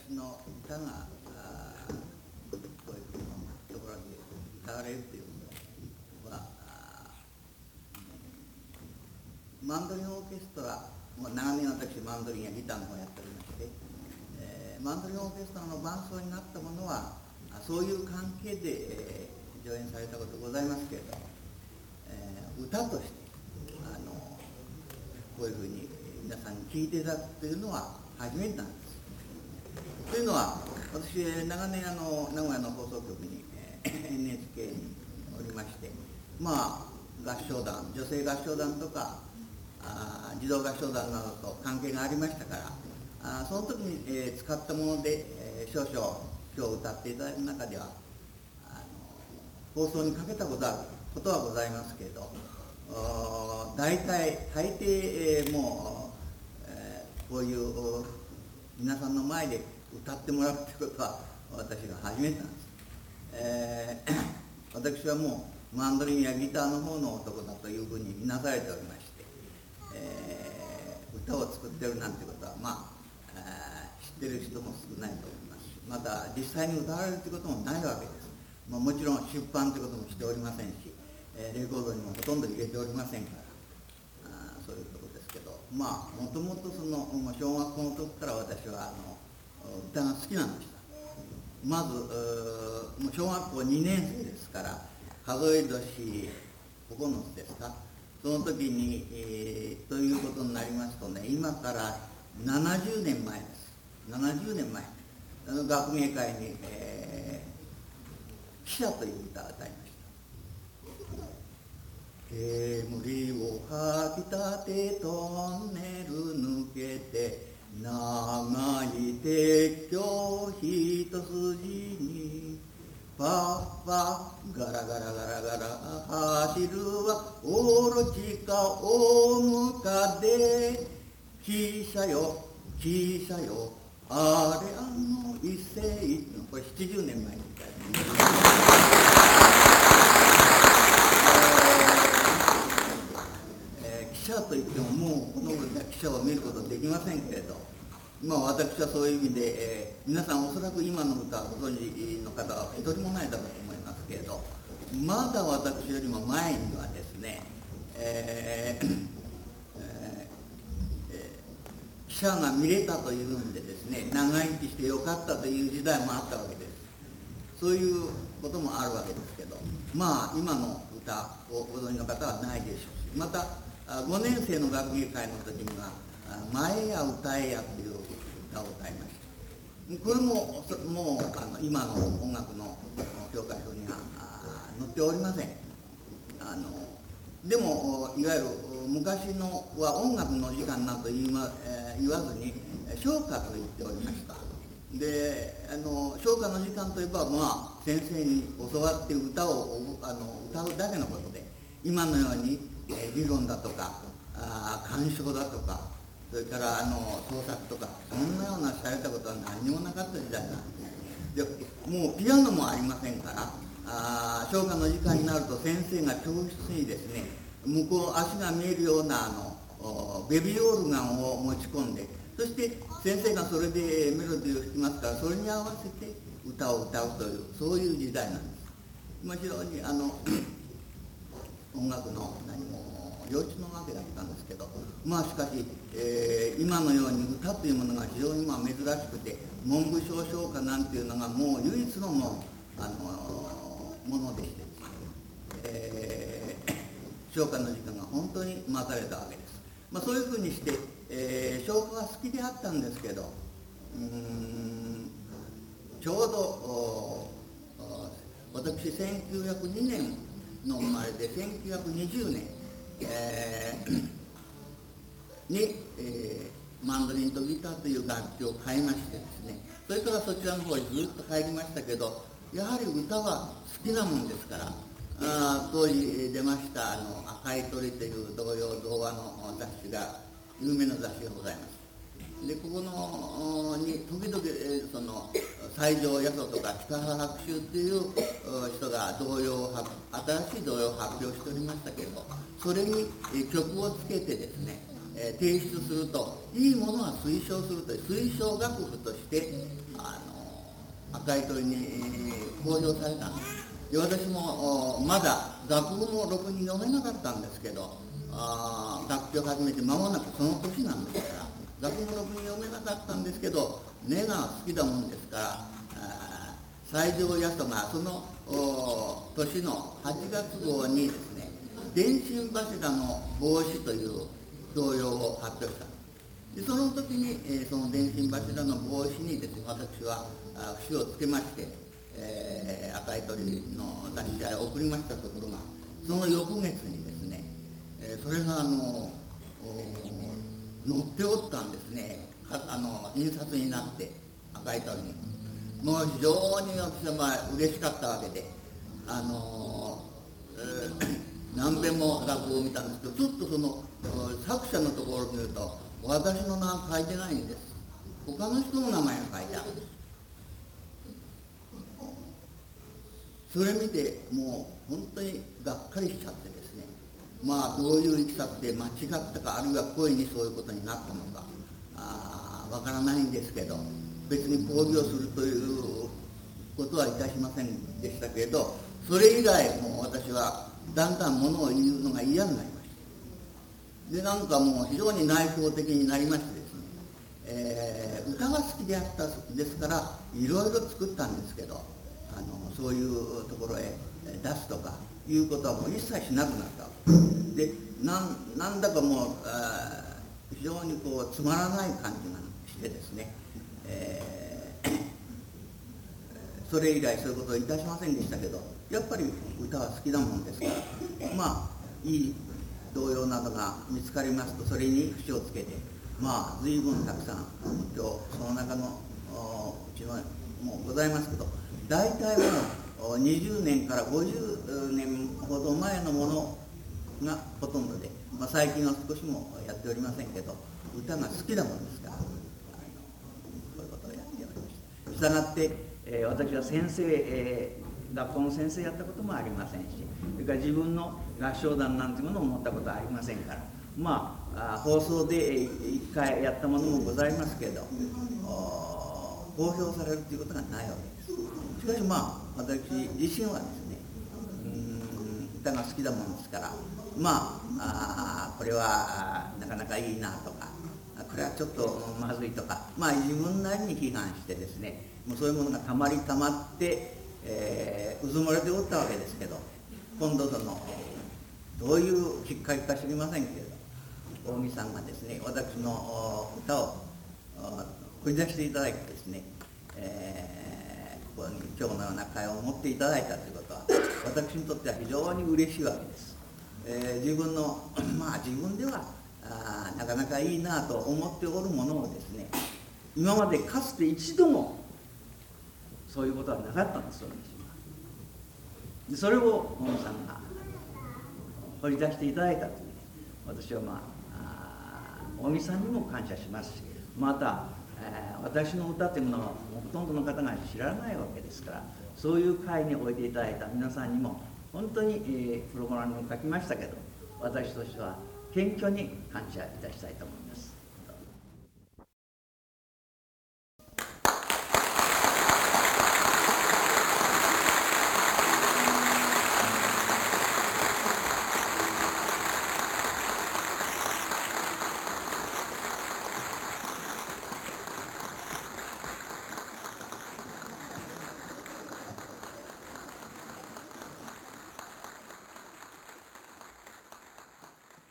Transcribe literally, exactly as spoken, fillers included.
私の歌がこういうところに歌われるというのは、マンドリンオーケストラ、もう長年私マンドリンやギターの方をやっておりまして、えー、マンドリンオーケストラの伴奏になったものはそういう関係で、えー、上演されたことございますけれど、えー、歌としてあのこういうふうに皆さんに聴いていただくというのは初めてなんです。というのは、私長年あの名古屋の放送局に、えー、エヌエイチケー におりまして、まあ合唱団、女性合唱団とかあ児童合唱団などと関係がありましたから、あその時に、えー、使ったもので、えー、少々今日歌っていただく中ではあの放送にかけたことはことはございますけれど、大体大抵、えー、もう、えー、こういう皆さんの前で歌ってもらうということは私が初めてなんです。えー、私はもうマンドリンやギターの方の男だというふうに見なされておりまして、えー、歌を作ってるなんてことはまあ知ってる人も少ないと思いますし、また実際に歌われるということもないわけです。まあ、もちろん出版ということもしておりませんし、えー、レコードにもほとんど入れておりませんから、あそういうところですけど、まあもともとその小学校の時から私はあの歌が好きなんでした。まずもう小学校にねん生ですから、数え年ここのつですか、その時に、えー、ということになりますとね、今からななじゅうねんまえです。ななじゅうねんまえ、あの学芸会に、えー、汽車という歌を歌いました。煙を吐き立てトンネル抜けて、長い鉄橋一筋にパッパガラガラガラガラ走るはオロチか大ムカで、汽車よ汽車よあれあの一世、これななじゅうねんまえに言った汽車といってももうこの頃では汽車を見ることできませんけれど、まあ私はそういう意味で、えー、皆さんおそらく今の歌をご存知の方は一人もないだろうと思いますけれど、まだ私よりも前にはですね、えーえーえー、汽車が見れたというんでですね、長生きしてよかったという時代もあったわけです。そういうこともあるわけですけど、まあ今の歌をご存知の方はないでしょうし、またごねん生の学芸会の時には「前や歌えや」という歌を歌いました。これももうあの今の音楽の教科書には載っておりません。あのでもいわゆる昔のは音楽の時間など言い、まえー、言わずに唱歌と言っておりました。であの唱歌の時間といえば、まあ、先生に教わって歌をあの歌うだけのことで、今のように、えー、理論だとかあ鑑賞だとか、それからあの創作とか、そんなようなされたことは何にもなかった時代なんです。でもうピアノもありませんから、あ唱歌の時間になると先生が教室にですね、向こう足が見えるようなあのベビーオルガンを持ち込んで、そして先生がそれでメロディーを弾きますから、それに合わせて歌を歌うという、そういう時代なんです。まあ、非常にあの音楽の何も幼稚のわけだったんですけど、まあしかし、えー、今のように歌というものが非常にまあ珍しくて、文部省唱歌なんていうのがもう唯一のもう、あのー、ものでして、えー、唱歌の時間が本当に待たれたわけです。まあ、そういうふうにして、えー、唱歌が好きであったんですけど、うーんちょうど私せんきゅうひゃくにねんの生まれで、せんきゅうひゃくにじゅうねん、えー、に、えー、マンドリンとギターという楽器を買いましてですね、それからそちらの方にずっと入りましたけど、やはり歌は好きなもんですから、あ当時出ましたあの赤い鳥という童謡童話の雑誌が有名な雑誌がございます。でここのに時々その西条八十とか北原白秋っていう人が童謡を新しい童謡を発表しておりましたけれど、それに曲をつけてですね、提出するといいものは推奨するという推奨楽譜として赤い鳥に、えー、公表されたんです。で私もまだ学部もろくに読めなかったんですけど、あ学級を始めて間もなくその年なんですから学部もろくに読めなかったんですけど根が好きだもんですから、西条八十がその年のはちがつ号にですね「電信柱の防止」という教養を発表した。でその時に、えー、その電信柱の防止にですね私は節をつけまして、えー、赤い鳥の出し合いを送りましたところがその翌月にですね、えー、それがあの載っておったんですね。あの印刷になって赤い鳥にもう非常に私はまあ嬉しかったわけで、あのーえー、何遍も落語を見たんですけどちょっとその作者のところを見ると私の名は書いてないんです。他の人の名前が書いてあるんです。それ見てもう本当にがっかりしちゃってですね、まあどういういきさつで間違ったかあるいは故意にそういうことになったのかあわからないんですけど、別に講義をするということはいたしませんでしたけれど、それ以来もう私はだんだんものを言うのが嫌になりました。でなんかもう非常に内向的になりましてですね、えー、歌が好きであったですからいろいろ作ったんですけど、あのそういうところへ出すとかいうことはもう一切しなくなったわけで、なんなんだかもう非常にこうつまらない感じがしてですね、えー、それ以来そういうことをいたしませんでしたけど、やっぱり歌は好きなもんですから、まあいい童謡などが見つかりますとそれに節をつけて、まあ随分たくさん今日その中のうちのもございますけど、大体もうにじゅうねんからごじゅうねんほど前のものがほとんどで、まあ、最近は少しもやっておりませんけど歌が好きなものですから、あのこういうことをやっておりました。したがって、えー、私は先生、えー、学校の先生やったこともありませんし、それから自分の合唱団なんていうものを持ったことはありませんから、まあ放送で一回やったものもございますけど公表されるということがないわけです。しかしまあ私自身はですね、うーん歌が好きだものですから、まあ、あこれはなかなかいいなとかこれはちょっとまずいとか、まあ自分なりに批判してですね、もうそういうものがたまりたまって、えー、うずもれておったわけですけど、今度そのどういうきっかけか知りませんけれど近江さんがですね私の歌を掘り出していただいてですね、えー、ここに今日のような会を持っていただいたということは私にとっては非常に嬉しいわけです。えー、自分のまあ自分ではあなかなかいいなと思っておるものをですね、今までかつて一度もそういうことはなかったんですよ。でそれを近江さんが掘り出していただいたという、私はまあ近江さんにも感謝しますし、また、えー、私の歌というものはほとんどの方が知らないわけですから、そういう会においていただいた皆さんにも本当に、えー、プログラムを書きましたけど、私としては謙虚に感謝いたしたいと思います。